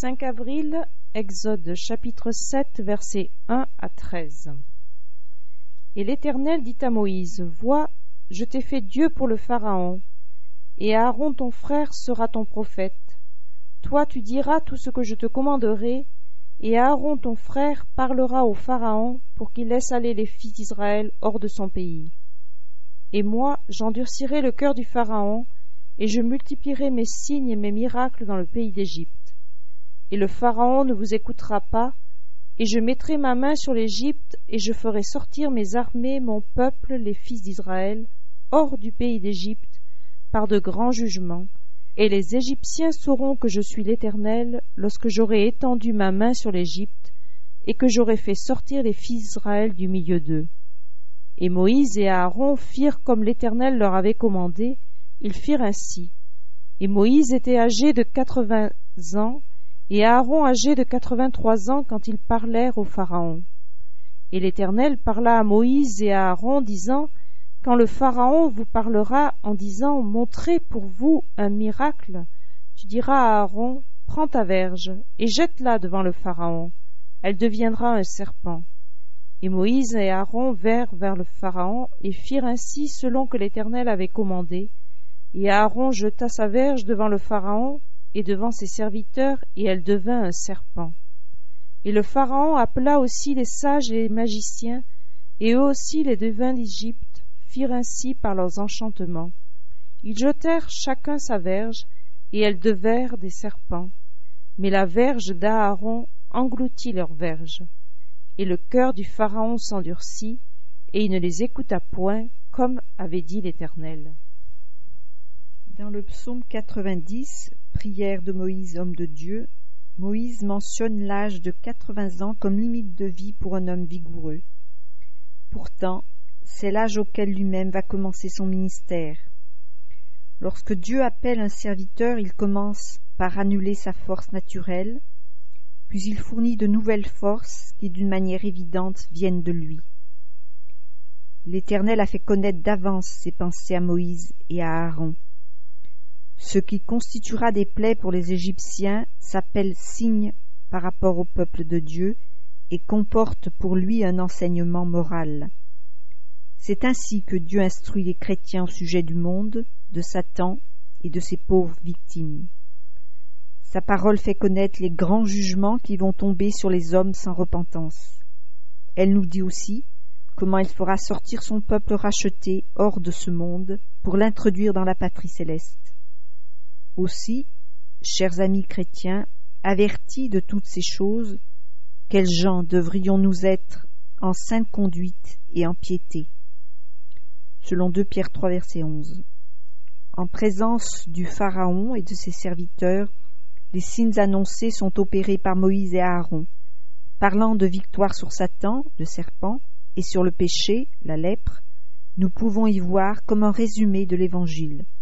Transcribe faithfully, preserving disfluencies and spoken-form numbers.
cinq avril, Exode chapitre sept, versets un à treize. Et l'Éternel dit à Moïse, vois, je t'ai fait Dieu pour le Pharaon, et Aaron ton frère sera ton prophète. Toi tu diras tout ce que je te commanderai, et Aaron ton frère parlera au Pharaon pour qu'il laisse aller les fils d'Israël hors de son pays. Et moi j'endurcirai le cœur du Pharaon, et je multiplierai mes signes et mes miracles dans le pays d'Égypte. Et le Pharaon ne vous écoutera pas, et je mettrai ma main sur l'Égypte, et je ferai sortir mes armées, mon peuple, les fils d'Israël, hors du pays d'Égypte, par de grands jugements, et les Égyptiens sauront que je suis l'Éternel, lorsque j'aurai étendu ma main sur l'Égypte, et que j'aurai fait sortir les fils d'Israël du milieu d'eux. Et Moïse et Aaron firent comme l'Éternel leur avait commandé, ils firent ainsi. Et Moïse était âgé de quatre-vingts ans, et Aaron âgé de quatre-vingt-trois ans quand ils parlèrent au Pharaon. Et l'Éternel parla à Moïse et à Aaron, disant, quand le Pharaon vous parlera en disant, montrez pour vous un miracle, tu diras à Aaron, prends ta verge, et jette-la devant le Pharaon, elle deviendra un serpent. Et Moïse et Aaron vinrent vers le Pharaon, et firent ainsi selon que l'Éternel avait commandé, et Aaron jeta sa verge devant le Pharaon, et devant ses serviteurs, et elle devint un serpent. Et le Pharaon appela aussi les sages et les magiciens, et eux aussi les devins d'Égypte firent ainsi par leurs enchantements. Ils jetèrent chacun sa verge, et elles devinrent des serpents. Mais la verge d'Aaron engloutit leur verge. Et le cœur du Pharaon s'endurcit, et il ne les écouta point, comme avait dit l'Éternel. Dans le psaume quatre-vingt-dix, prière de Moïse, homme de Dieu, Moïse mentionne l'âge de quatre-vingts ans comme limite de vie pour un homme vigoureux. Pourtant, c'est l'âge auquel lui-même va commencer son ministère. Lorsque Dieu appelle un serviteur, il commence par annuler sa force naturelle, puis il fournit de nouvelles forces qui, d'une manière évidente, viennent de lui. L'Éternel a fait connaître d'avance ses pensées à Moïse et à Aaron. Ce qui constituera des plaies pour les Égyptiens s'appelle signe par rapport au peuple de Dieu et comporte pour lui un enseignement moral. C'est ainsi que Dieu instruit les chrétiens au sujet du monde, de Satan et de ses pauvres victimes. Sa parole fait connaître les grands jugements qui vont tomber sur les hommes sans repentance. Elle nous dit aussi comment il fera sortir son peuple racheté hors de ce monde pour l'introduire dans la patrie céleste. Aussi, chers amis chrétiens, avertis de toutes ces choses, quels gens devrions-nous être en sainte conduite et en piété? Selon deux Pierre trois, verset onze. En présence du Pharaon et de ses serviteurs, les signes annoncés sont opérés par Moïse et Aaron, parlant de victoire sur Satan, le serpent, et sur le péché, la lèpre. Nous pouvons y voir comme un résumé de l'Évangile.